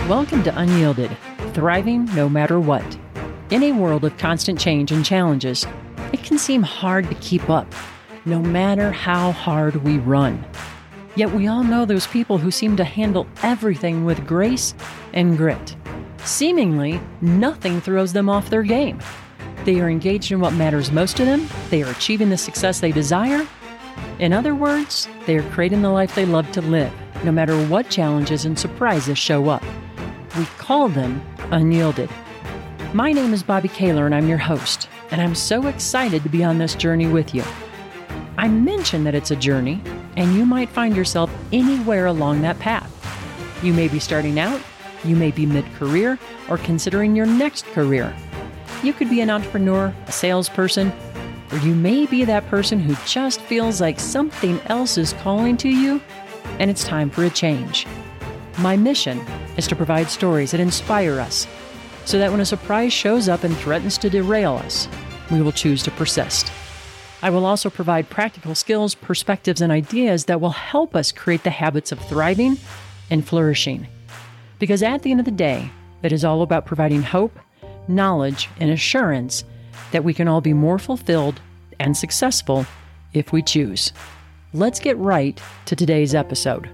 Welcome to Unyielded, thriving no matter what. In a world of constant change and challenges, it can seem hard to keep up, no matter how hard we run. Yet we all know those people who seem to handle everything with grace and grit. Seemingly, nothing throws them off their game. They are engaged in what matters most to them, they are achieving the success they desire. In other words, they are creating the life they love to live, no matter what challenges and surprises show up. We call them Unyielded. My name is Bobby Kaler and I'm your host, and I'm so excited to be on this journey with you. I mention that it's a journey, and you might find yourself anywhere along that path. You may be starting out, you may be mid-career, or considering your next career. You could be an entrepreneur, a salesperson, or you may be that person who just feels like something else is calling to you, and it's time for a change. My mission is to provide stories that inspire us, so that when a surprise shows up and threatens to derail us, we will choose to persist. I will also provide practical skills, perspectives, and ideas that will help us create the habits of thriving and flourishing. Because at the end of the day, it is all about providing hope, knowledge, and assurance that we can all be more fulfilled and successful if we choose. Let's get right to today's episode.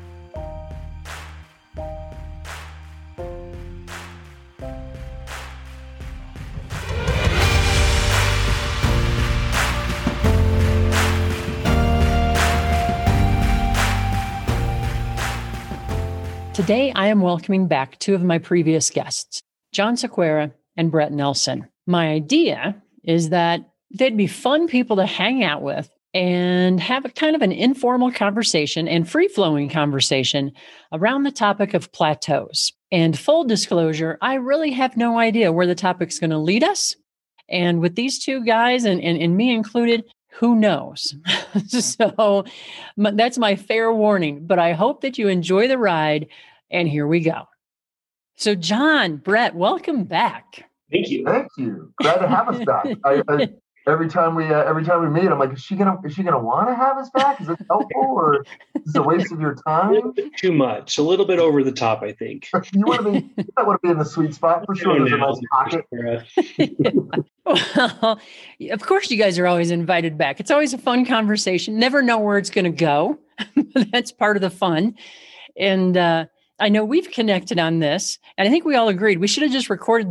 Today, I am welcoming back two of my previous guests, John Sequeira and Brett Nelson. My idea is that they'd be fun people to hang out with and have a kind of an informal conversation and free-flowing conversation around the topic of plateaus. And full disclosure, I really have no idea where the topic's going to lead us. And with these two guys and me included, who knows? So that's my fair warning, but I hope that you enjoy the ride, and here we go. So John, Brett, welcome back. Thank you. Thank you. Glad to have us back. Every time we meet, I'm like, is she gonna want to have us back? Is it helpful, or is it a waste of your time? A little bit too much, a little bit over the top, I think. You want to be in the sweet spot for sure. There's a nice pocket. Well, of course, you guys are always invited back. It's always a fun conversation. Never know where it's going to go. That's part of the fun. And I know we've connected on this, and I think we all agreed we should have just recorded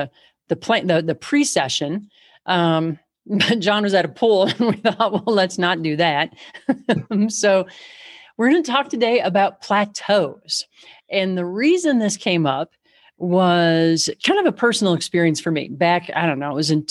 the pre-session. But John was at a pool, and we thought, well, let's not do that. So we're going to talk today about plateaus. And the reason this came up was kind of a personal experience for me. Back, I don't know, it was in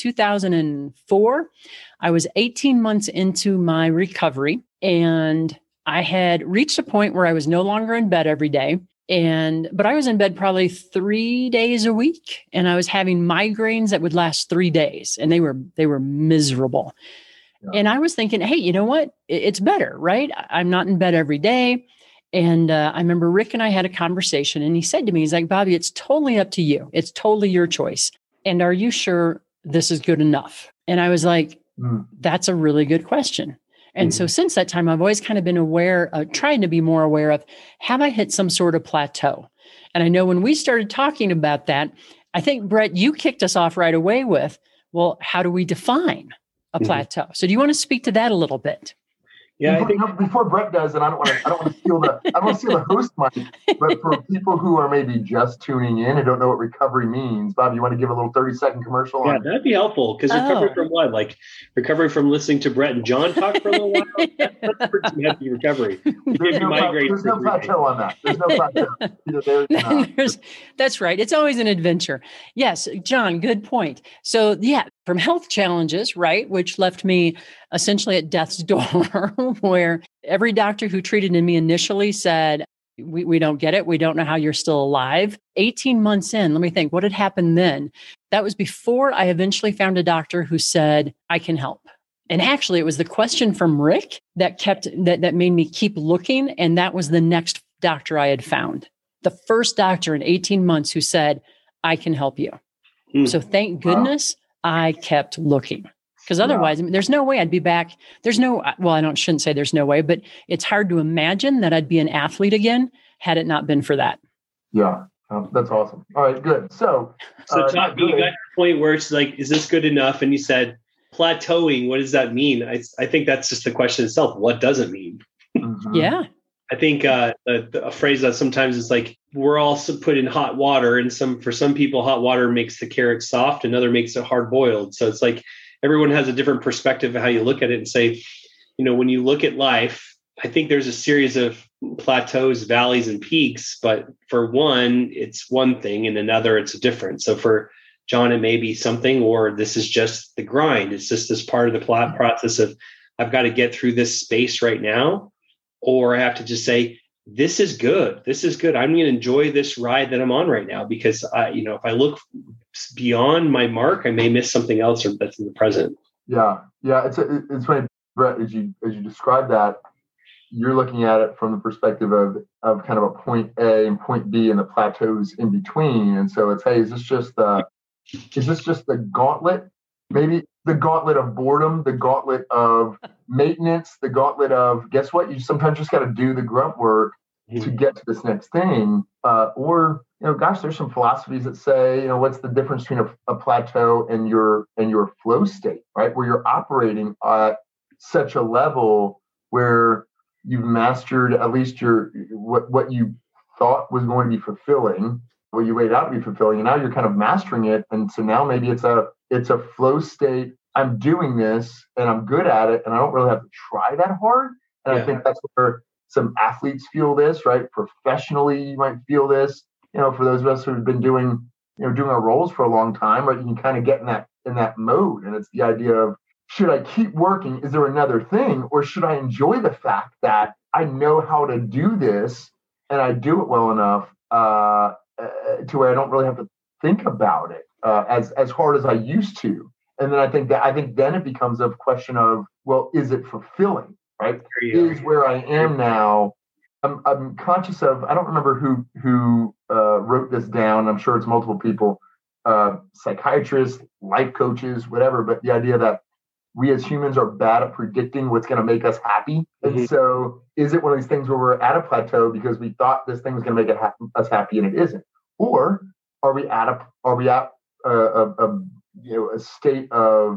2004. I was 18 months into my recovery, and I had reached a point where I was no longer in bed every day. But I was in bed probably 3 days a week, and I was having migraines that would last 3 days, and they were miserable. Yeah. And I was thinking, hey, you know what? It's better, right? I'm not in bed every day. And I remember Rick and I had a conversation, and he said to me, he's like, Bobby, it's totally up to you. It's totally your choice. And are you sure this is good enough? And I was like, That's a really good question. And so since that time, I've always kind of been aware, trying to be more aware of, have I hit some sort of plateau? And I know when we started talking about that, I think, Brett, you kicked us off right away with, well, how do we define a plateau? So do you want to speak to that a little bit? Yeah, before Brett does, and I don't want to steal the host mic, but for people who are maybe just tuning in and don't know what recovery means, Bob, you want to give a little 30-second commercial? Yeah, that'd be helpful, because recovery from what? Like recovery from listening to Brett and John talk for a little while? That's pretty hefty recovery. There's no plateau on that. There's no plateau. That's right. It's always an adventure. Yes, John, good point. So yeah, from health challenges, right, which left me essentially at death's door, where every doctor who treated me initially said, we don't get it. We don't know how you're still alive. 18 months in, let me think, what had happened then? That was before I eventually found a doctor who said, I can help. And actually, it was the question from Rick that made me keep looking. And that was the next doctor I had found. The first doctor in 18 months who said, I can help you. So thank goodness I kept looking. Because otherwise, I mean, there's no way I'd be back. Shouldn't say there's no way, but it's hard to imagine that I'd be an athlete again had it not been for that. Yeah. That's awesome. All right, good. So you got your point where it's like, is this good enough? And you said plateauing. What does that mean? I think that's just the question itself. What does it mean? Mm-hmm. Yeah. I think a phrase that sometimes is like, we're all put in hot water, and for some people, hot water makes the carrot soft, another makes it hard boiled. So it's like everyone has a different perspective of how you look at it and say, when you look at life, I think there's a series of plateaus, valleys, and peaks. But for one, it's one thing, and another, it's a different. So for John, it may be something, or this is just the grind. It's just this part of the process of I've got to get through this space right now, or I have to just say, this is good. This is good. I'm going to enjoy this ride that I'm on right now, because if I look beyond my mark, I may miss something else or that's in the present. Yeah. It's funny, Brett, as you describe that, you're looking at it from the perspective of kind of a point A and point B and the plateaus in between. And so it's, hey, is this just the gauntlet? Maybe the gauntlet of boredom, the gauntlet of maintenance, the gauntlet of, guess what? You sometimes just got to do the grunt work to get to this next thing. Or, there's some philosophies that say, what's the difference between a plateau and your flow state, right? Where you're operating at such a level where you've mastered at least what you thought was going to be fulfilling, what you laid out to be fulfilling, and now you're kind of mastering it. And so now maybe it's a flow state. I'm doing this and I'm good at it, and I don't really have to try that hard. And I think that's where some athletes feel this, right? Professionally, you might feel this. For those of us who've been doing our roles for a long time, right? You can kind of get in that mode, and it's the idea of, should I keep working? Is there another thing? Or should I enjoy the fact that I know how to do this and I do it well enough to where I don't really have to think about it as hard as I used to? And then I think then it becomes a question of, well, is it fulfilling, right? Is where I am now. I'm conscious of, I don't remember who wrote this down. I'm sure it's multiple people, psychiatrists, life coaches, whatever, but the idea that we as humans are bad at predicting what's going to make us happy. And so is it one of these things where we're at a plateau because we thought this thing was going to make us happy and it isn't? Or are we at a state of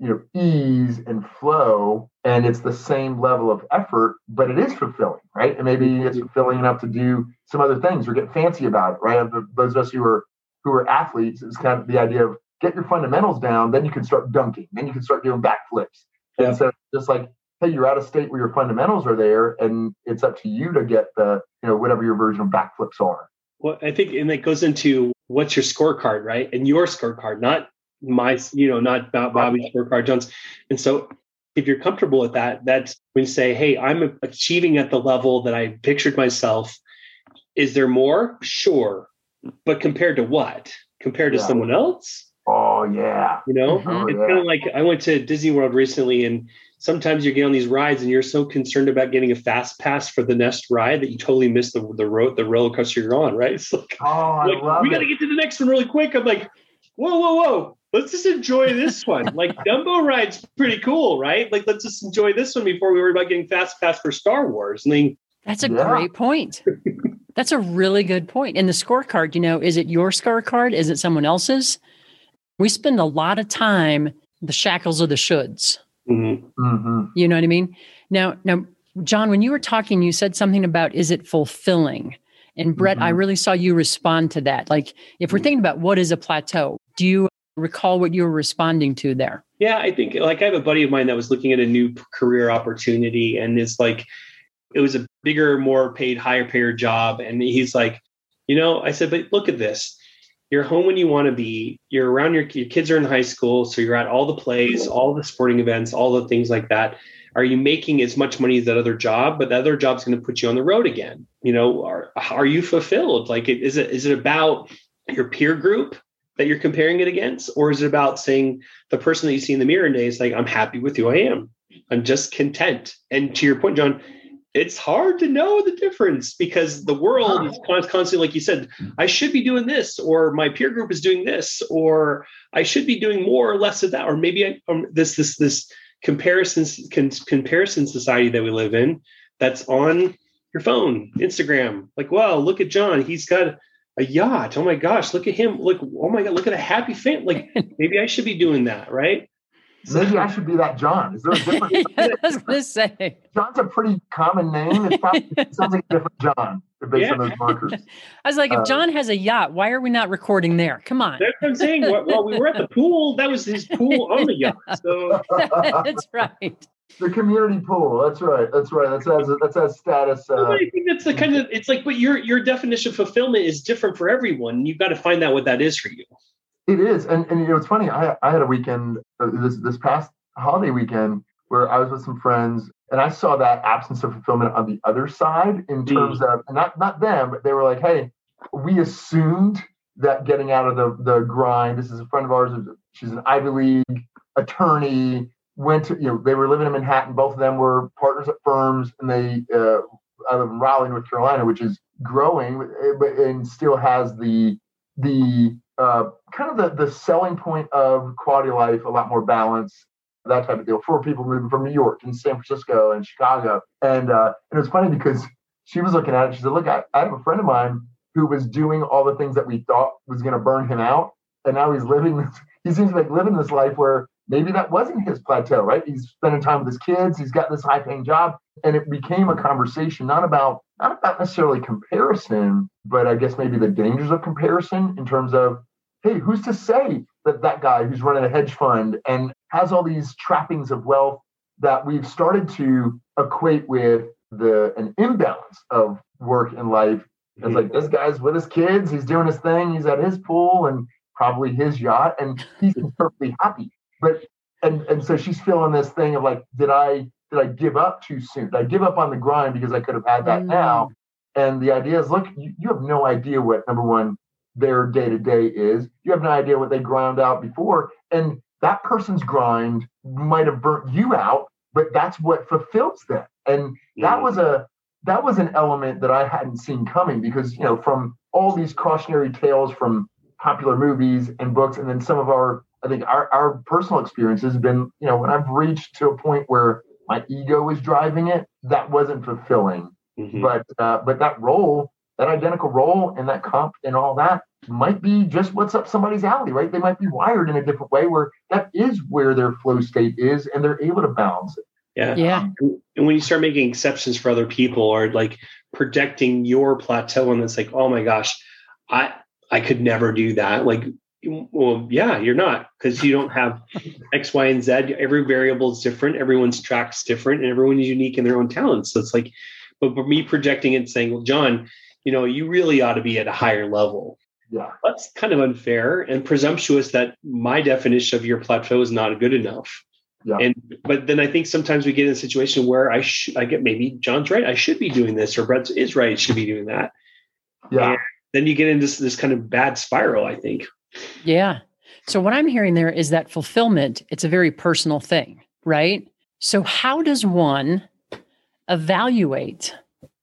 ease and flow, and it's the same level of effort, but it is fulfilling, right? And maybe it's fulfilling enough to do some other things or get fancy about it, right? Those of us who are athletes, it's kind of the idea of, get your fundamentals down, then you can start dunking, then you can start doing backflips. Yeah. And so just like, hey, you're at a state where your fundamentals are there, and it's up to you to get the, whatever your version of backflips are. Well, I think, and that goes into what's your scorecard, right? And your scorecard, not my, not Bobby's scorecard, John's. And so if you're comfortable with that, that's when you say, hey, I'm achieving at the level that I pictured myself. Is there more? Sure. But compared to what? Compared to someone else? Oh, yeah. It's kind of like, I went to Disney World recently, and sometimes you get on these rides and you're so concerned about getting a fast pass for the next ride that you totally miss the roller coaster you're on, right? It's like, we got to get to the next one really quick. I'm like, whoa. Let's just enjoy this one. Like, Dumbo ride's pretty cool, right? Like, let's just enjoy this one before we worry about getting fast pass for Star Wars. I mean, that's a great point. That's a really good point. And the scorecard, is it your scorecard? Is it someone else's? We spend a lot of time, the shackles of the shoulds. Mm-hmm. Mm-hmm. You know what I mean? Now, John, when you were talking, you said something about, is it fulfilling? And Brett, I really saw you respond to that. Like, if we're thinking about what is a plateau, do you recall what you were responding to there? Yeah, I think, I have a buddy of mine that was looking at a new career opportunity, and it's like, it was a bigger, more paid, higher paid job. And he's like, I said, but look at this. You're home when you want to be. You're around your kids are in high school, so you're at all the plays, all the sporting events, all the things like that. Are you making as much money as that other job? But the other job's going to put you on the road again. Are you fulfilled? Like, is it about your peer group that you're comparing it against, or is it about saying the person that you see in the mirror today is like, I'm happy with who I am. I'm just content. And to your point, John, it's hard to know the difference because the world is constantly, like you said, I should be doing this, or my peer group is doing this, or I should be doing more or less of that, or maybe this comparison society that we live in that's on your phone, Instagram. Like, wow, look at John. He's got a yacht. Oh my gosh, look at him. Look, oh my God, look at a happy family. Like maybe I should be doing that, right? Maybe I should be that John. Is there a different? Yeah, I was going to say. John's a pretty common name. It sounds like a different John based on those markers. I was like, if John has a yacht, why are we not recording there? Come on. That's what I'm saying. Well, we were at the pool. That was his pool on the yacht. So that's right. The community pool. That's right. That's as status. I think that's the kind of, it's like, but your definition of fulfillment is different for everyone. You've got to find out what that is for you. It is. And it's funny. I had a weekend, this past holiday weekend, where I was with some friends and I saw that absence of fulfillment on the other side in terms of, not them, but they were like, hey, we assumed that getting out of the grind, this is a friend of ours, she's an Ivy League attorney, went to, they were living in Manhattan. Both of them were partners at firms, and they, I live in Raleigh, North Carolina, which is growing, but and still has the kind of the selling point of quality of life, a lot more balance, that type of deal for people moving from New York and San Francisco and Chicago. And it was funny because she was looking at it. She said, look, I have a friend of mine who was doing all the things that we thought was going to burn him out. And now he seems like living this life where maybe that wasn't his plateau, right? He's spending time with his kids. He's got this high paying job. And it became a conversation, not about necessarily comparison, but I guess maybe the dangers of comparison in terms of, hey, who's to say that guy who's running a hedge fund and has all these trappings of wealth that we've started to equate with an imbalance of work and life. It's like, this guy's with his kids, he's doing his thing, he's at his pool and probably his yacht, and he's perfectly happy. But and so she's feeling this thing of like, did I give up too soon? Did I give up on the grind because I could have had that now? And the idea is, look, you have no idea what, number one, their day-to-day is. You have no idea what they ground out before. And that person's grind might have burnt you out, but that's what fulfills them. And that was an element that I hadn't seen coming because, from all these cautionary tales from popular movies and books, and then some of our personal experiences have been, when I've reached to a point where my ego is driving it, that wasn't fulfilling. But that role, that identical role and that comp and all that might be just what's up somebody's alley, right? They might be wired in a different way where that is where their flow state is and they're able to balance it. Yeah. And when you start making exceptions for other people or like projecting your plateau, and it's like, oh my gosh, I could never do that. Like, well, yeah, you're not, because you don't have X, Y, and Z. Every variable is different. Everyone's track's different, and everyone is unique in their own talents. So it's like, but for me projecting it and saying, well, John, you really ought to be at a higher level. Yeah. That's kind of unfair and presumptuous that my definition of your plateau is not good enough. Yeah. But then I think sometimes we get in a situation where I get, maybe John's right, I should be doing this, or Brett is right, should be doing that. Yeah. And then you get into this kind of bad spiral, I think. Yeah. So what I'm hearing there is that fulfillment, it's a very personal thing, right? So how does one evaluate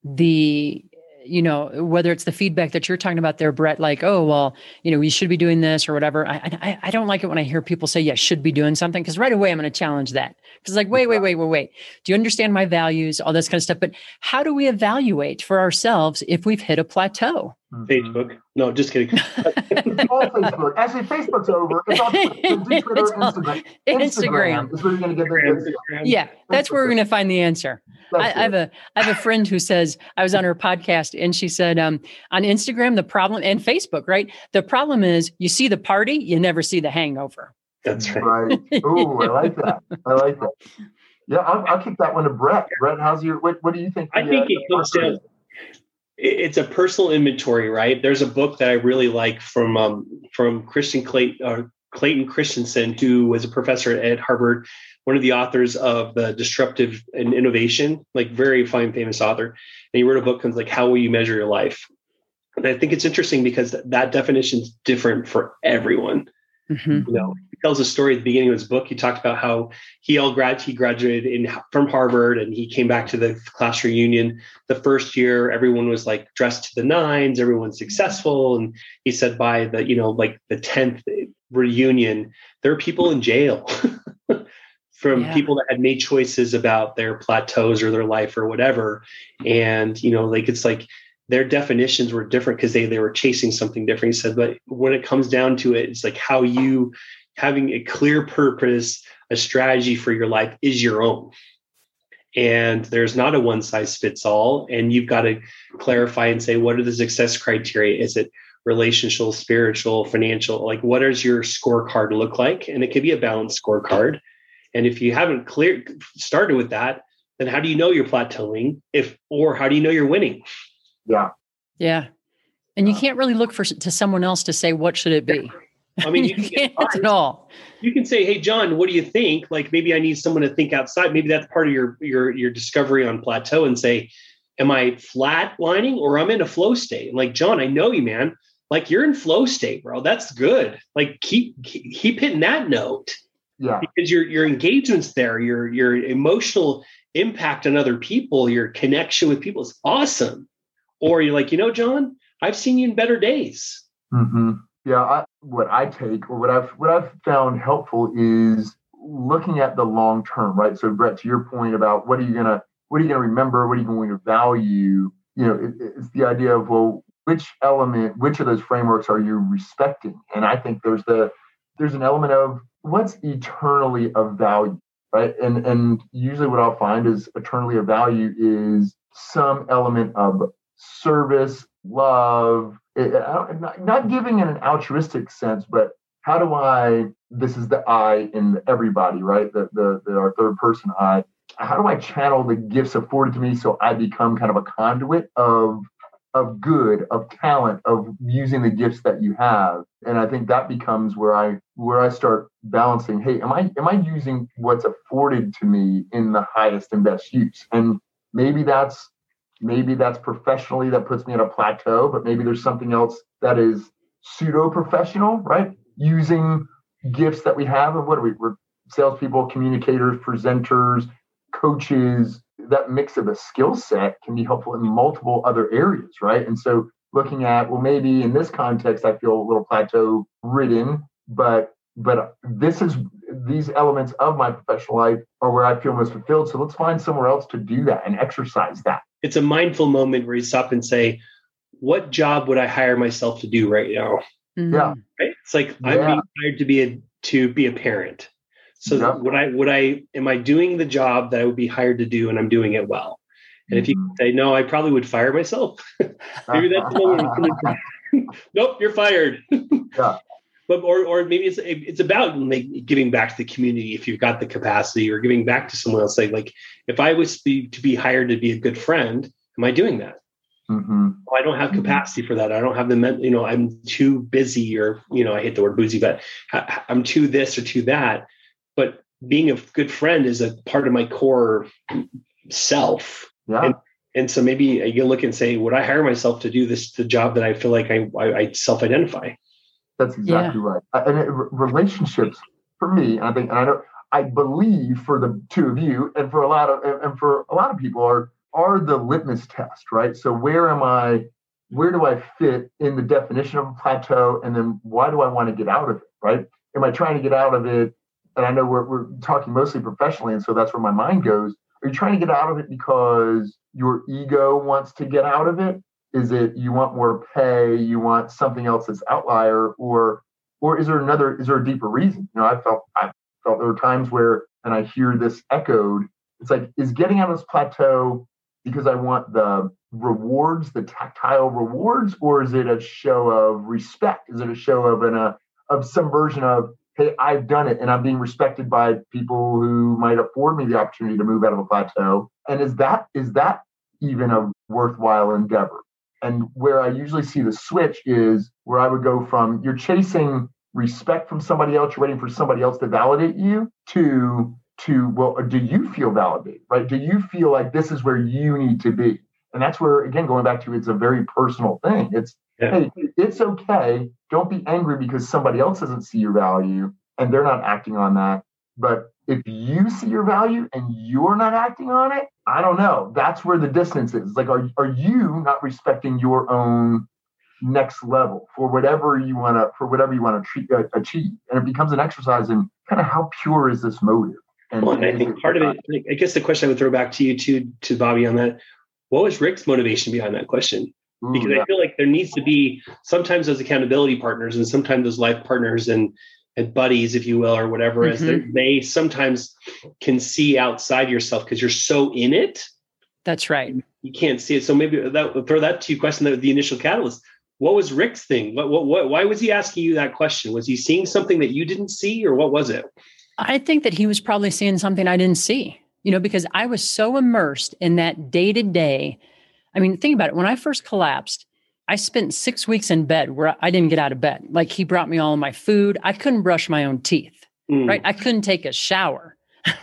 whether it's the feedback that you're talking about there, Brett, like, oh, well, you should be doing this or whatever. I don't like it when I hear people say, yeah, should be doing something, because right away I'm going to challenge that. Because like, wait. Do you understand my values? All this kind of stuff. But how do we evaluate for ourselves if we've hit a plateau? Facebook. No, just kidding. It's all Facebook. Actually, Facebook's over. It's all Twitter, Instagram is where you're going to get the Yeah, that's where we're going to find the answer. I have a friend who says, I was on her podcast and she said, on Instagram, the problem, and Facebook, right? The problem is you see the party, you never see the hangover. That's right. Oh, I like that. Yeah, I'll kick that one to Brett. Brett, what do you think? I think it comes down. It's a personal inventory, right? There's a book that I really like from Clayton Christensen, who was a professor at Harvard, one of the authors of the Disruptive and Innovation, like very fine, famous author. And he wrote a book called like, How Will You Measure Your Life? And I think it's interesting because that definition is different for everyone. Mm-hmm. He tells a story at the beginning of his book. He talked about how he graduated from Harvard, and he came back to the class reunion. The first year, everyone was like dressed to the nines, everyone's successful. And he said by the, the 10th reunion, there are people in jail from people that had made choices about their plateaus or their life or whatever. And, it's like, their definitions were different because they were chasing something different. He said, but when it comes down to it, it's like how you having a clear purpose, a strategy for your life is your own. And there's not a one size fits all. And you've got to clarify and say, what are the success criteria? Is it relational, spiritual, financial? Like, what does your scorecard look like? And it could be a balanced scorecard. And if you haven't started with that, then how do you know you're plateauing? Or how do you know you're winning? Yeah. Yeah. And you can't really look to someone else to say, what should it be? I mean, you can't at all. You can say, hey, John, what do you think? Like, maybe I need someone to think outside. Maybe that's part of your discovery on plateau, and say, am I flatlining or I'm in a flow state? And like, John, I know you, man. Like, you're in flow state, bro. That's good. Like, keep hitting that note. Yeah. Because your engagement's there, your emotional impact on other people, your connection with people is awesome. Or you're like, John, I've seen you in better days. Mm-hmm. Yeah. What I've found helpful is looking at the long term, right? So Brett, to your point about what are you gonna remember, what are you going to value? It's the idea of, well, which of those frameworks are you respecting? And I think there's an element of what's eternally of value, right? And usually what I'll find is eternally of value is some element of service, love, not giving in an altruistic sense, but how do this is the I in everybody, right? Our third person I. How do I channel the gifts afforded to me so I become kind of a conduit of good, of talent, of using the gifts that you have? And I think that becomes where I start balancing, hey, am I using what's afforded to me in the highest and best use? And maybe that's professionally that puts me at a plateau, but maybe there's something else that is pseudo-professional, right? Using gifts that we have. And what are we? We're salespeople, communicators, presenters, coaches. That mix of a skill set can be helpful in multiple other areas, right? And so looking at, well, maybe in this context, I feel a little plateau ridden, but these elements of my professional life are where I feel most fulfilled. So let's find somewhere else to do that and exercise that. It's a mindful moment where you stop and say, what job would I hire myself to do right now? Mm-hmm. Yeah. Right? It's like, I'm being hired to be a parent. So am I doing the job that I would be hired to do, and I'm doing it well? And if you say, no, I probably would fire myself. Maybe that's the moment. Nope, you're fired. Yeah. But or maybe it's about giving back to the community if you've got the capacity, or giving back to someone else. Like if I was to be hired to be a good friend, am I doing that? Mm-hmm. Well, I don't have capacity for that. I don't have I'm too busy, or I hate the word boozy, but I'm too this or too that. But being a good friend is a part of my core self. Yeah. And so maybe you look and say, would I hire myself to do the job that I feel like I self-identify? That's exactly right. And relationships for me, and I believe for the two of you and for a lot of people are the litmus test, right? So where do I fit in the definition of a plateau? And then why do I want to get out of it, right? Am I trying to get out of it? And I know we're talking mostly professionally, and so that's where my mind goes. Are you trying to get out of it because your ego wants to get out of it? Is it you want more pay? You want something else that's outlier, or is there a deeper reason? I felt there were times where, and I hear this echoed. It's like, is getting out of this plateau because I want the rewards, the tactile rewards, or is it a show of respect? Is it a show of some version of, hey, I've done it and I'm being respected by people who might afford me the opportunity to move out of a plateau? And is that even a worthwhile endeavor? And where I usually see the switch is where I would go from you're chasing respect from somebody else, you're waiting for somebody else to validate you, to well, do you feel validated, right? Do you feel like this is where you need to be? And that's where, again, going back to, it's a very personal thing. Hey, it's okay. Don't be angry because somebody else doesn't see your value and they're not acting on that. But if you see your value and you're not acting on it, I don't know. That's where the distance is. Like, are you not respecting your own next level for whatever you want to achieve? And it becomes an exercise in kind of how pure is this motive? And I think part of it, I guess the question I would throw back to you to Bobby on that, what was Rick's motivation behind that question? Ooh, because yeah. I feel like there needs to be sometimes those accountability partners and sometimes those life partners and buddies, if you will, or whatever, as they sometimes can see outside yourself because you're so in it. That's right. You can't see it. So maybe throw that to you question, the initial catalyst. What was Rick's thing? Why was he asking you that question? Was he seeing something that you didn't see, or what was it? I think that he was probably seeing something I didn't see, because I was so immersed in that day to day. I mean, think about it. When I first collapsed, I spent 6 weeks in bed where I didn't get out of bed. Like, he brought me all of my food. I couldn't brush my own teeth, right? I couldn't take a shower,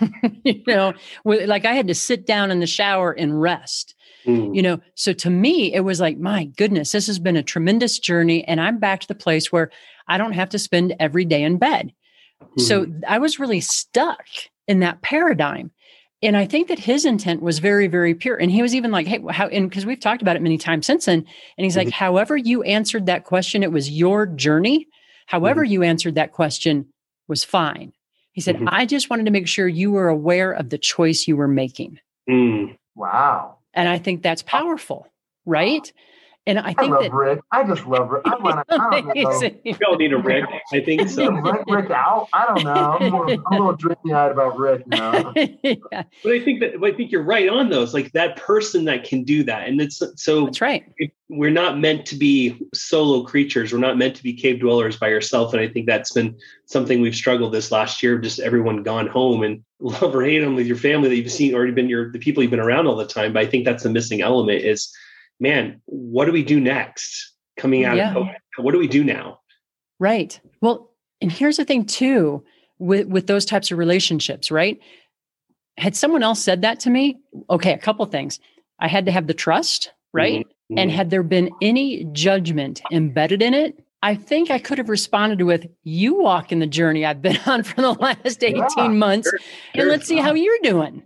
like I had to sit down in the shower and rest, So to me, it was like, my goodness, this has been a tremendous journey. And I'm back to the place where I don't have to spend every day in bed. So I was really stuck in that paradigm. And I think that his intent was very, very pure. And he was even like, hey, how, and because we've talked about it many times since then. And he's like, however you answered that question, it was your journey. However you answered that question was fine. He said, I just wanted to make sure you were aware of the choice you were making. Wow. And I think that's powerful, right? And I think love Rick. I just love Rick. I don't know. We all need a Rick. I think so. Rick out. I don't know. I'm a little dreamy-eyed about Rick now. Yeah. But I think you're right on those. Like, that person that can do that, and it's so. That's right. We're not meant to be solo creatures. We're not meant to be cave dwellers by yourself. And I think that's been something we've struggled this last year. Just everyone gone home and love or hate them with your family that you've seen, already been the people you've been around all the time. But I think that's the missing element is, man, what do we do next coming out of COVID? What do we do now? Right. Well, and here's the thing too, with those types of relationships, right? Had someone else said that to me, okay, a couple of things. I had to have the trust, right? And had there been any judgment embedded in it, I think I could have responded with, you walk in the journey I've been on for the last 18 months, and let's see how you're doing,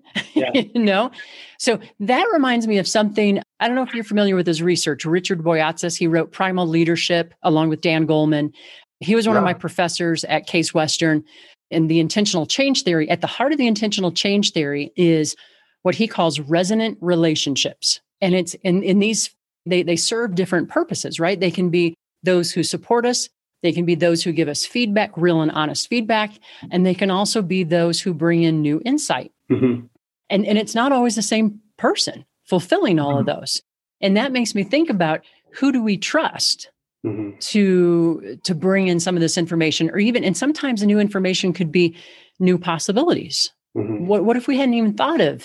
So that reminds me of something. I don't know if you're familiar with his research. Richard Boyatzis, he wrote Primal Leadership along with Dan Goleman. He was one of my professors at Case Western. And the intentional change theory, at the heart of the intentional change theory is what he calls resonant relationships. And it's in these, they serve different purposes, right? They can be those who support us. They can be those who give us feedback, real and honest feedback. And they can also be those who bring in new insight. And it's not always the same person fulfilling all of those. And that makes me think about, who do we trust to bring in some of this information, or even, and sometimes the new information could be new possibilities. What if we hadn't even thought of,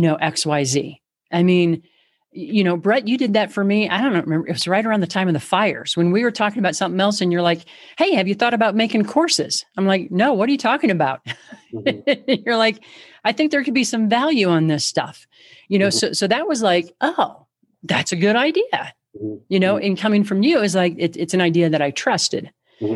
XYZ? I mean, Brett, you did that for me. I don't remember. It was right around the time of the fires when we were talking about something else. And you're like, hey, have you thought about making courses? I'm like, no, what are you talking about? You're like, I think there could be some value on this stuff, so that was like, oh, that's a good idea. And coming from you is like, it's an idea that I trusted,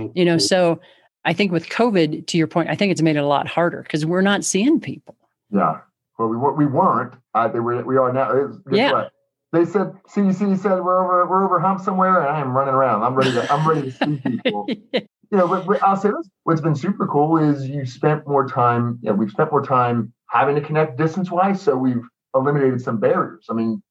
so I think with COVID, to your point, I think it's made it a lot harder because we're not seeing people. Yeah. Well, we weren't. We are now. What? They said, CDC said we're over hump somewhere, and I am running around. I'm ready to see people. But I'll say this: what's been super cool is we've spent more time having to connect distance-wise, so we've eliminated some barriers. I mean,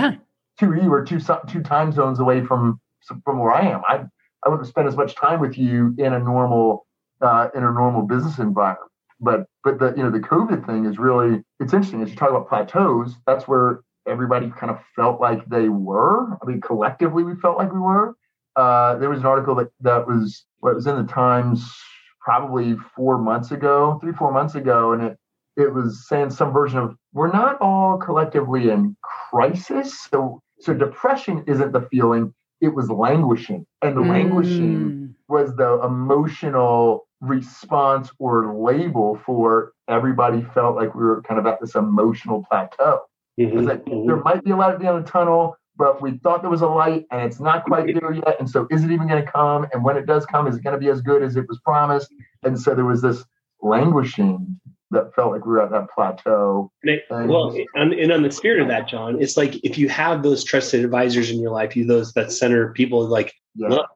we're two time zones away from where I am. I wouldn't spend as much time with you in a normal business environment. But the COVID thing is really, it's interesting. As you talk about plateaus, that's where everybody kind of felt like they were. I mean, collectively, we felt like we were. There was an article that was in the Times probably 4 months ago, 3-4 months ago, and it was saying some version of, we're not all collectively in crisis. So depression isn't the feeling, it was languishing. And the languishing was the emotional response or label for everybody felt like we were kind of at this emotional plateau. It's like, there might be a light at the end of the tunnel, but we thought there was a light and it's not quite there yet. And so is it even going to come? And when it does come, is it going to be as good as it was promised? And so there was this languishing that felt like we were at that plateau. And on the spirit of that, John, it's like, if you have those trusted advisors in your life, that center people, like, look,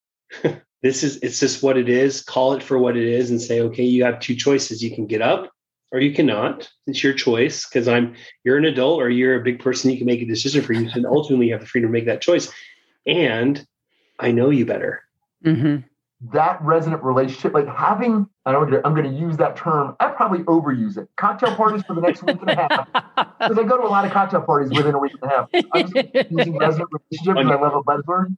it's just what it is. Call it for what it is and say, okay, you have two choices. You can get up or you cannot. It's your choice, because you're an adult or you're a big person. You can make a decision for you. And ultimately you have the freedom to make that choice. and I know you better. Mm-hmm. That resonant relationship, like having, I'm going to use that term. I probably overuse it. Cocktail parties for the next week and a half. Because I go to a lot of cocktail parties within a week and a half. I'm just using resonant relationship because I love a buzzword.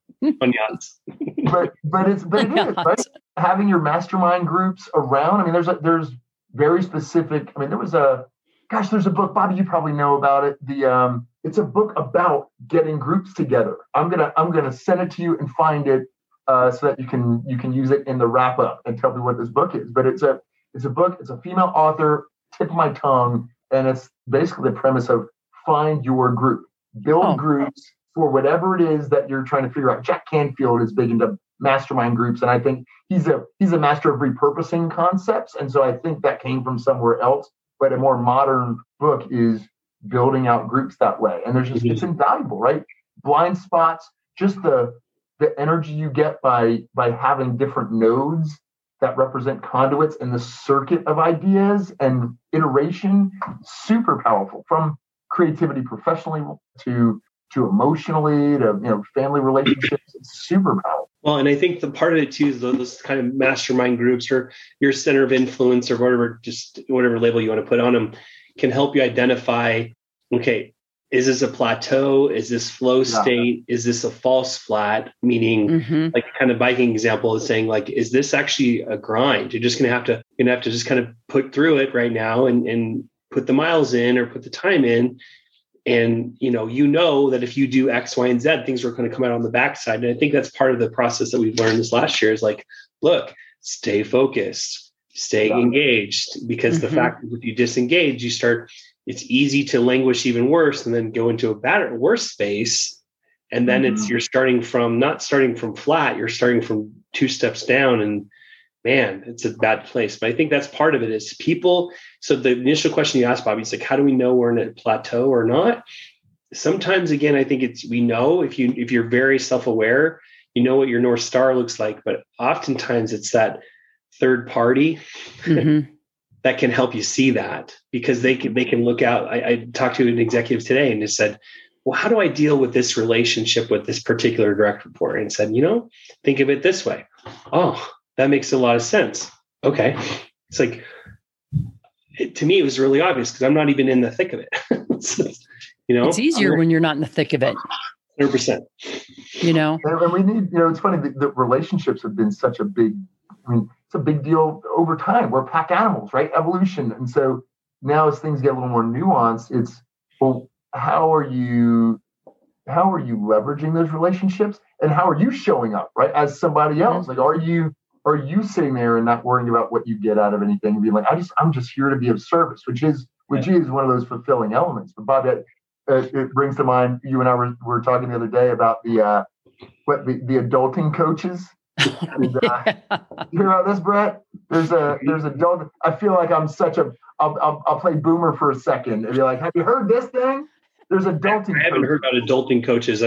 But it is, right? Having your mastermind groups around. I mean, there's very specific. I mean, there's a book, Bobby, you probably know about it. It's a book about getting groups together. I'm gonna send it to you and find it so that you can use it in the wrap up and tell me what this book is. But it's a book. It's a female author, tip of my tongue, and it's basically the premise of find your group, build groups for whatever it is that you're trying to figure out. Jack Canfield is big into mastermind groups, and I think he's a master of repurposing concepts, and so I think that came from somewhere else. But a more modern book is building out groups that way, and it's invaluable, right? Blind spots, just the energy you get by having different nodes that represent conduits in the circuit of ideas and iteration, super powerful. From creativity professionally to emotionally to family relationships, it's super powerful. Well, and I think the part of it too is those kind of mastermind groups or your center of influence or whatever label you want to put on them can help you identify, okay, is this a plateau? Is this flow state? Is this a false flat? Meaning, like kind of biking example is saying, like, is this actually a grind? You're just gonna have to just kind of put through it right now and put the miles in or put the time in. And, that if you do X, Y, and Z, things are going to come out on the backside. And I think that's part of the process that we've learned this last year is like, look, stay focused, stay engaged, because the fact that if you disengage, it's easy to languish even worse and then go into a worse space. And then you're not starting from flat, you're starting from 2 steps down, and man, it's a bad place. But I think that's part of it is people. So the initial question you asked, Bobby, is like, how do we know we're in a plateau or not? Sometimes, again, I think we know if you're very self-aware, you know what your North Star looks like, but oftentimes it's that third party that can help you see that, because they can look out. I talked to an executive today and just said, well, how do I deal with this relationship with this particular direct report? And said, think of it this way. Oh, that makes a lot of sense. Okay. It's like, to me, it was really obvious because I'm not even in the thick of it. It's easier when you're not in the thick of it. 100%. And we need, it's funny, the relationships have been such a big, it's a big deal over time. We're pack animals, right? Evolution. And so now as things get a little more nuanced, it's, well, how are you leveraging those relationships, and how are you showing up, right? As somebody else, like, are you sitting there and not worrying about what you get out of anything and being like, I'm just here to be of service, which is one of those fulfilling elements. But Bob, it brings to mind, you and I were talking the other day about the adulting coaches. And, you hear about this, Brett? There's adult. I feel like I'm I'll play boomer for a second and be like, have you heard this thing? There's adulting. I haven't heard about adulting coaches.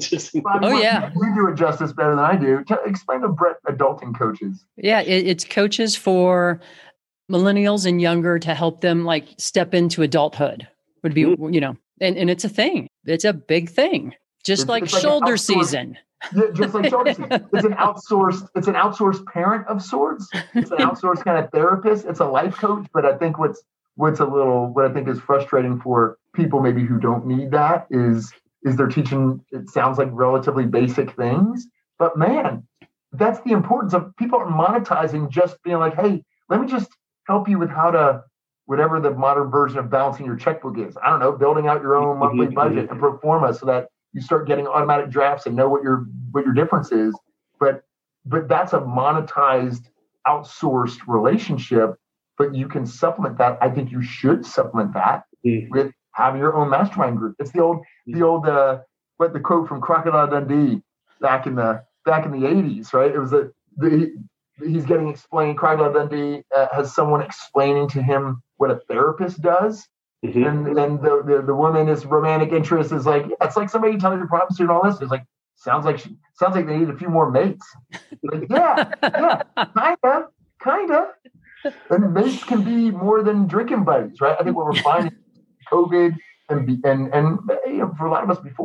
You do it justice better than I do. Explain to Brett adulting coaches. Yeah, it's coaches for millennials and younger to help them like step into adulthout. Would be and it's a thing. It's a big thing. It's like shoulder season. Yeah, just like shoulder season. It's an outsourced parent of sorts. It's an outsourced kind of therapist. It's a life coach. But I think what I think is frustrating for people maybe who don't need that is they're teaching, it sounds like relatively basic things, but man, that's the importance of people are monetizing just being like, hey, let me just help you with how to, whatever the modern version of balancing your checkbook is. I don't know, building out your own monthly budget and pro forma so that you start getting automatic drafts and know what your difference is. But that's a monetized, outsourced relationship. But you can supplement that. I think you should supplement that with having your own mastermind group. It's the old the quote from Crocodile Dundee back in the 80s, right? It was he's getting explained. Crocodile Dundee has someone explaining to him what a therapist does, and the woman, his romantic interest is like, it's like somebody telling your problems and all this. It's like sounds like they need a few more mates. Like, yeah, kinda. And mates can be more than drinking buddies, right? I think what we're finding, COVID and for a lot of us before,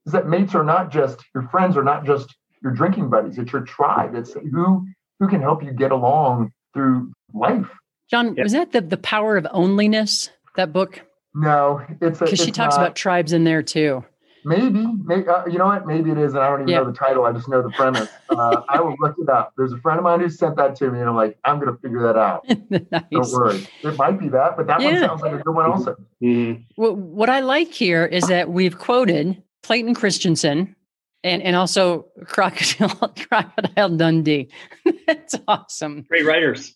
is that mates are not just your friends, are not just your drinking buddies. It's your tribe. It's who can help you get along through life. John, was that the Power of Onlyness, that book? No, because she talks about tribes in there too. Maybe you know what? Maybe it is, and I don't even know the title. I just know the premise. I will look it up. There's a friend of mine who sent that to me, and I'm like, I'm going to figure that out. Nice. Don't worry. It might be that, but that one sounds like a good one also. Mm-hmm. Well, what I like here is that we've quoted Clayton Christensen and also Crocodile Dundee. That's awesome. Great writers.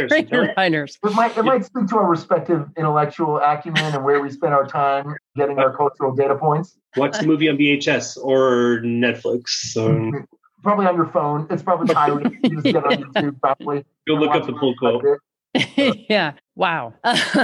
It might speak to our respective intellectual acumen and where we spend our time getting our cultural data points. Watch the movie on VHS or Netflix. Probably on your phone. It's probably pirated. You just get on YouTube, probably. Go look up the full quote. Yeah. Wow.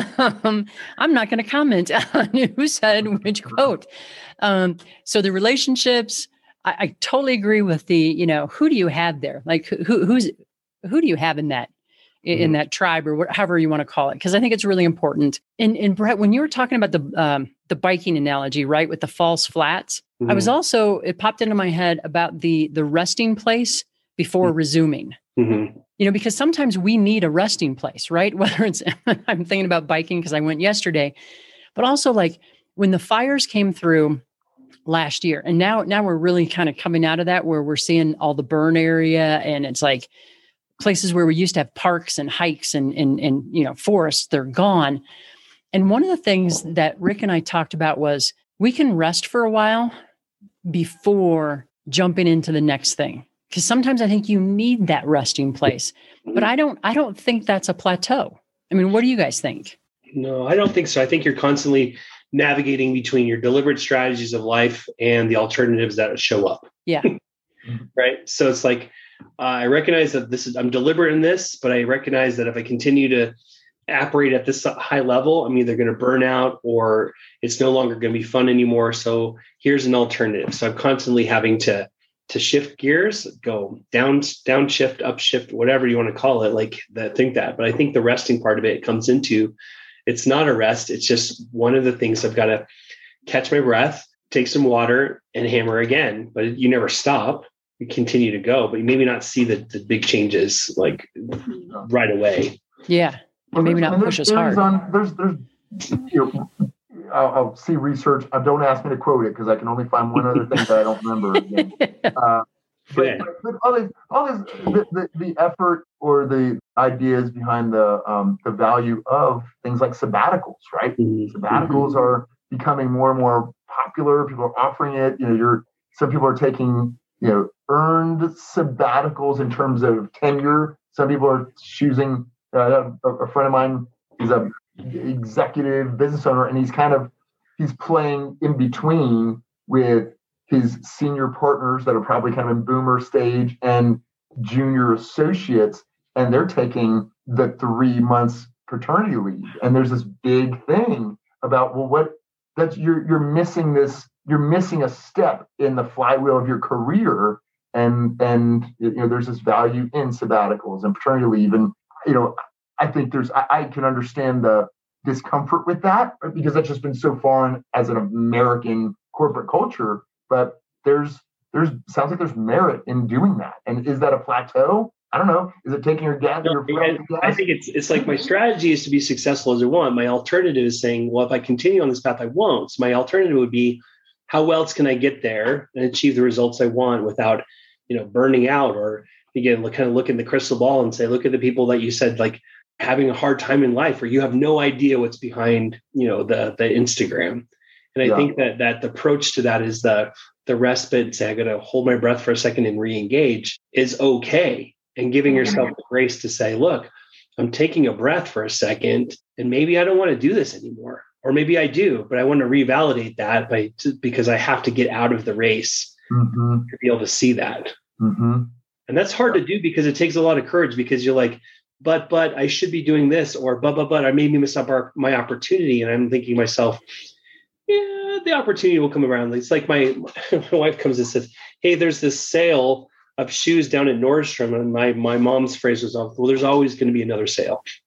I'm not going to comment on who said which quote. So the relationships, I totally agree with the, who do you have there? Like who do you have in that tribe or however you want to call it? Because I think it's really important. And Brett, when you were talking about the biking analogy, right, with the false flats, I was also, it popped into my head about the resting place before resuming. Because sometimes we need a resting place, right? Whether it's, I'm thinking about biking because I went yesterday, but also like when the fires came through last year, and now we're really kind of coming out of that where we're seeing all the burn area, and it's like places where we used to have parks and hikes and forests, they're gone. And one of the things that Rick and I talked about was we can rest for a while before jumping into the next thing. Because sometimes I think you need that resting place, but I don't think that's a plateau. I mean, what do you guys think? No, I don't think so. I think you're constantly navigating between your deliberate strategies of life and the alternatives that show up. Yeah. Right. So it's like, I recognize that I'm deliberate in this, but I recognize that if I continue to operate at this high level, I'm either going to burn out or it's no longer going to be fun anymore. So here's an alternative. So I'm constantly having to shift gears, go down shift, up shift, whatever you want to call it, like that. But I think the resting part of it comes into, it's not a rest. It's just one of the things I've got to catch my breath, take some water and hammer again, but you never stop. You continue to go, but you maybe not see the big changes like right away. Yeah. Or maybe not push as hard. I'll see research. Don't ask me to quote it because I can only find one other thing that I don't remember again. But all this, the effort or the ideas behind the value of things like sabbaticals, right? Sabbaticals are becoming more and more popular. People are offering it. Some people are taking earned sabbaticals in terms of tenure. Some people are choosing. A friend of mine is a executive business owner, and he's playing in between with his senior partners that are probably kind of in boomer stage and junior associates, and they're taking the 3 months paternity leave. And there's this big thing about, you're missing this, you're missing a step in the flywheel of your career, and there's this value in sabbaticals and paternity leave. And I think I can understand the discomfort with that, right? Because that's just been so foreign as an American corporate culture. But sounds like there's merit in doing that. And is that a plateau? I don't know. Is it taking your gas? I think it's like my strategy is to be successful as I want. My alternative is saying, well, if I continue on this path, I won't. So my alternative would be, how else can I get there and achieve the results I want without, burning out? Or again, kind of look in the crystal ball and say, look at the people that you said like having a hard time in life, or you have no idea what's behind, the Instagram. And I think that the approach to that is the respite, say, I got to hold my breath for a second and re-engage is okay. And giving yourself the grace to say, look, I'm taking a breath for a second and maybe I don't want to do this anymore. Or maybe I do, but I want to revalidate that because I have to get out of the race to be able to see that. And that's hard to do because it takes a lot of courage, because you're like, but I should be doing this, or but I maybe missed up my opportunity. And I'm thinking to myself, yeah, the opportunity will come around. It's like my wife comes and says, hey, there's this sale of shoes down at Nordstrom. And my mom's phrase was, well, there's always going to be another sale.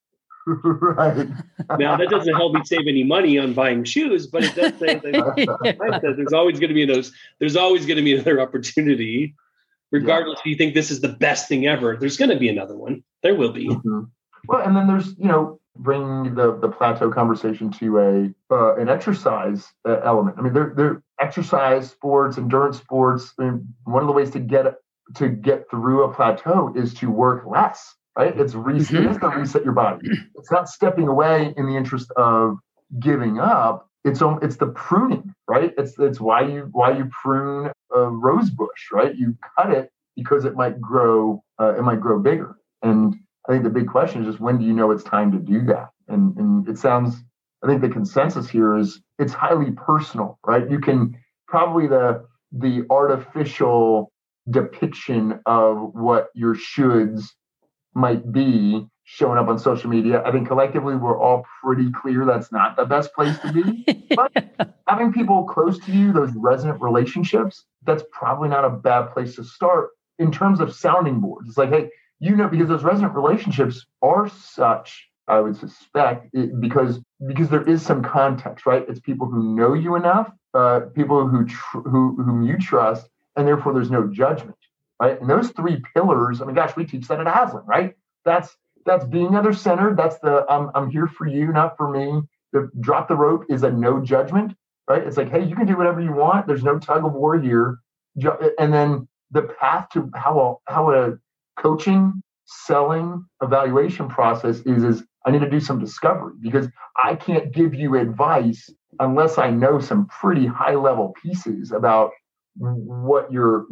Right. Now that doesn't help me save any money on buying shoes, but it does say that there's always going to be another opportunity, regardless if you think this is the best thing ever. There's going to be another one. There will be. Mm-hmm. Well, and then there's, bringing the plateau conversation to an exercise element. I mean, they're exercise sports, endurance sports. I mean, one of the ways to get through a plateau is to work less, right? It is going to reset your body. It's not stepping away in the interest of giving up. It's the pruning, right? It's why you prune a rose bush, right? You cut it because it might grow bigger. And I think the big question is just, when do you know it's time to do that? And it sounds, I think the consensus here is it's highly personal, right? You can probably the artificial depiction of what your shoulds might be showing up on social media. I think collectively we're all pretty clear that's not the best place to be. But having people close to you, those resonant relationships, that's probably not a bad place to start in terms of sounding boards. It's like, hey, because those resonant relationships are such, I would suspect, because there is some context, right? It's people who know you enough, people whom you trust, and therefore there's no judgment, right? And those three pillars, I mean, gosh, we teach that at Aslan, right? That's being other-centered. That's the I'm here for you, not for me. The drop the rope is a no judgment, right? It's like, hey, you can do whatever you want. There's no tug of war here. And then the path to how a coaching, selling, evaluation process is I need to do some discovery, because I can't give you advice unless I know some pretty high level pieces about what your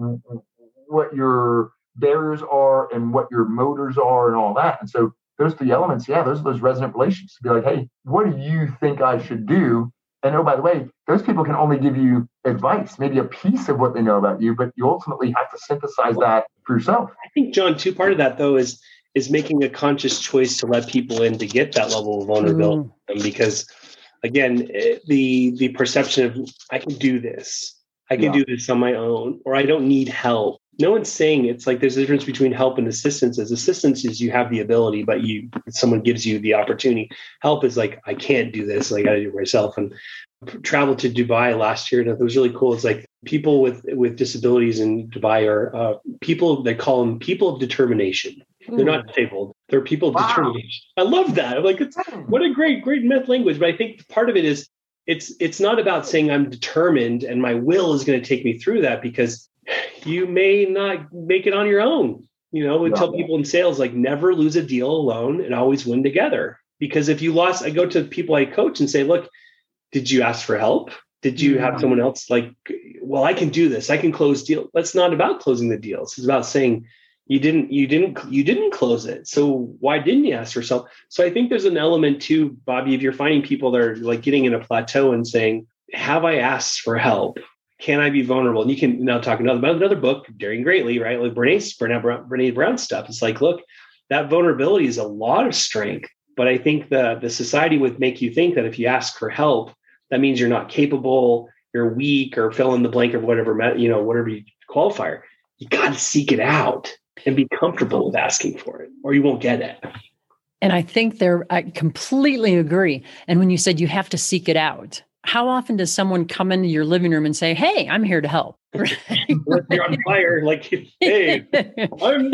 barriers are and what your motors are and all that. And so those three elements, those are those resonant relationships to be like, hey, what do you think I should do? And oh, by the way, those people can only give you advice, maybe a piece of what they know about you, but you ultimately have to synthesize that for yourself. I think, John, part of that though is making a conscious choice to let people in to get that level of vulnerability. Because again, the perception of I can do this do this on my own, or I don't need help. No one's saying it's like there's a difference between help and assistance. As assistance is you have the ability, but someone gives you the opportunity. Help is like, I can't do this. I got to do it myself. And traveled to Dubai last year, and it was really cool. It's like people with disabilities in Dubai are people, they call them people of determination. They're not disabled. They're people of determination. I love that. I'm like, what a great myth language. But I think part of it is it's not about saying I'm determined and my will is going to take me through that, because you may not make it on your own. We tell people in sales, like, never lose a deal alone and always win together. Because if you lost, I go to people I coach and say, look, did you ask for help? Did you have someone else like, well, I can do this. I can close deals. That's not about closing the deals. It's about saying you didn't close it. So why didn't you ask for help? So I think there's an element too, Bobby, if you're finding people that are like getting in a plateau and saying, have I asked for help? Can I be vulnerable? And you can now talk about another book, Daring Greatly, right? Like Brene Brown stuff. It's like, look, that vulnerability is a lot of strength. But I think the society would make you think that if you ask for help, that means you're not capable, you're weak, or fill in the blank of whatever you qualifier. You got to seek it out and be comfortable with asking for it, or you won't get it. And I think I completely agree. And when you said you have to seek it out, how often does someone come into your living room and say, hey, I'm here to help? You're on fire, like, hey, I'm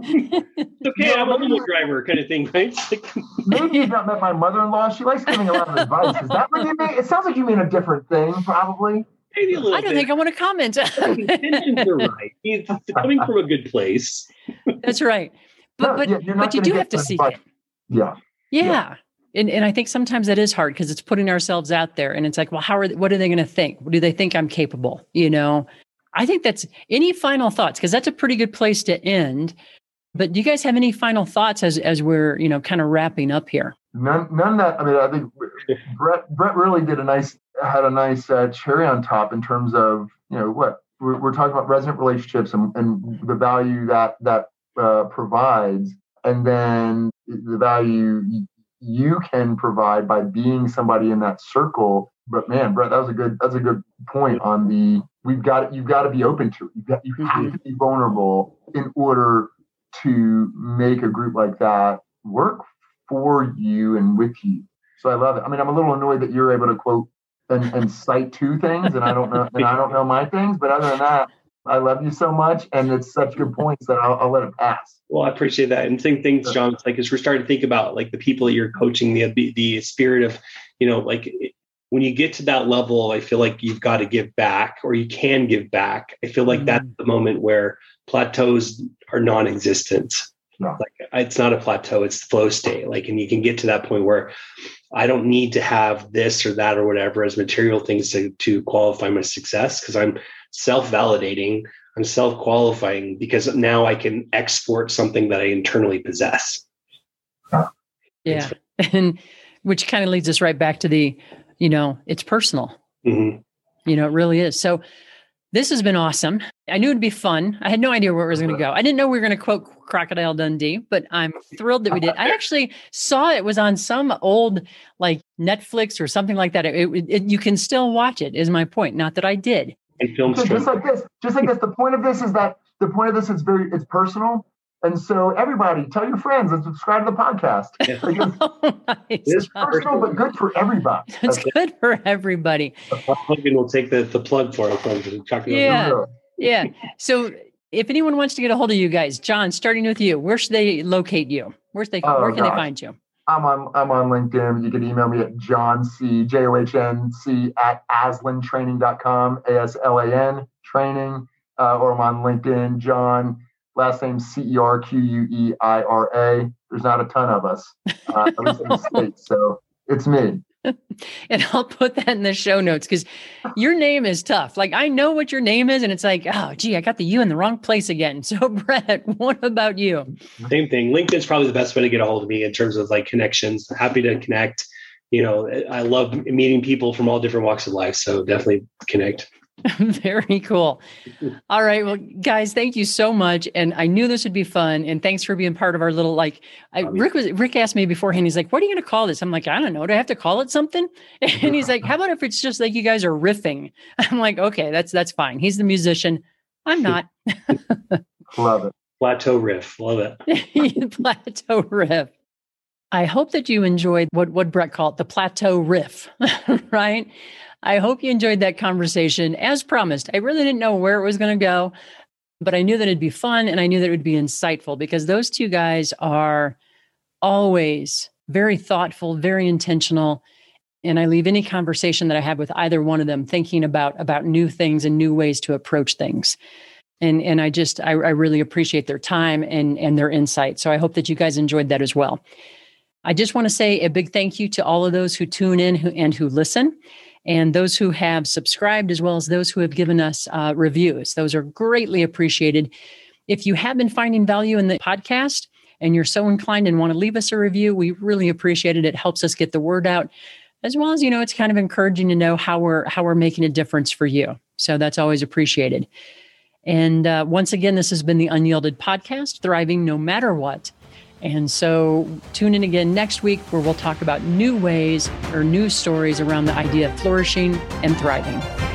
a little driver kind of thing, right? Maybe you've not met my mother-in-law. She likes giving a lot of advice. Is that what you mean? It sounds like you mean a different thing, probably. Maybe a little I don't think I want to comment. His intentions are right. He's coming from a good place. That's right. But you do have to seek it. Yeah. And I think sometimes that is hard because it's putting ourselves out there, and it's like, well, what are they going to think? Do they think I'm capable? I think that's any final thoughts, because that's a pretty good place to end. But do you guys have any final thoughts as we're, kind of wrapping up here? None that, I think Brett really had a nice cherry on top in terms of, what we're talking about, resonant relationships and the value that provides, and then the value you can provide by being somebody in that circle. But man, Brett, that's a good point on you've got to be open to it. You have to be vulnerable in order to make a group like that work for you and with you. So I love it. I mean, I'm a little annoyed that you're able to quote and cite two things, and I don't know my things, but other than that, I love you so much, and it's such good points that I'll let it pass. Well, I appreciate that. And same things, John, it's like, as we're starting to think about like the people that you're coaching, the spirit of, like when you get to that level, I feel like you've got to give back, or you can give back. I feel like that's the moment where plateaus are non-existent. No. Like it's not a plateau, it's the flow state. Like, and you can get to that point where I don't need to have this or that or whatever as material things to qualify my success, because I'm self-validating, I'm self-qualifying, because now I can export something that I internally possess. Yeah. And which kind of leads us right back to the, it's personal. Mm-hmm. It really is. So this has been awesome. I knew it'd be fun. I had no idea where it was going to go. I didn't know we were going to quote Crocodile Dundee, but I'm thrilled that we did. I actually saw it was on some old like Netflix or something like that. You can still watch it, is my point. Not that I did. And film just like this. The point of this is it's personal. And so everybody, tell your friends and subscribe to the podcast. Nice. It's personal, but good for everybody. It's good for everybody. Logan will take the plug for it. Yeah. So if anyone wants to get a hold of you guys, John, starting with you, where should they locate you? Where can they find you? I'm on LinkedIn. You can email me at johnc @aslantraining.com, ASLAN training, or I'm on LinkedIn, John, last name CERQUEIRA. There's not a ton of us, at least in the States, so it's me. And I'll put that in the show notes, because your name is tough. Like, I know what your name is, and it's like, oh, gee, I got the U in the wrong place again. So, Brett, what about you? Same thing. LinkedIn's probably the best way to get a hold of me in terms of like connections. Happy to connect. I love meeting people from all different walks of life. So definitely connect. Very cool. All right. Well, guys, thank you so much. And I knew this would be fun. And thanks for being part of our little, Rick asked me beforehand, he's like, what are you going to call this? I'm like, I don't know. Do I have to call it something? And he's like, how about if it's just like you guys are riffing? I'm like, okay, that's fine. He's the musician. I'm not. Love it. Plateau riff. Love it. Plateau riff. I hope that you enjoyed what Brett called the plateau riff, right? I hope you enjoyed that conversation. As promised, I really didn't know where it was going to go, but I knew that it'd be fun, and I knew that it would be insightful, because those two guys are always very thoughtful, very intentional. And I leave any conversation that I have with either one of them thinking about new things and new ways to approach things. And I really appreciate their time and their insight. So I hope that you guys enjoyed that as well. I just want to say a big thank you to all of those who tune in and who listen, and those who have subscribed, as well as those who have given us reviews. Those are greatly appreciated. If you have been finding value in the podcast and you're so inclined and want to leave us a review, we really appreciate it. It helps us get the word out, as well as, it's kind of encouraging to know how we're making a difference for you. So that's always appreciated. And once again, this has been the Unyielded Podcast, thriving no matter what. And so tune in again next week, where we'll talk about new ways or new stories around the idea of flourishing and thriving.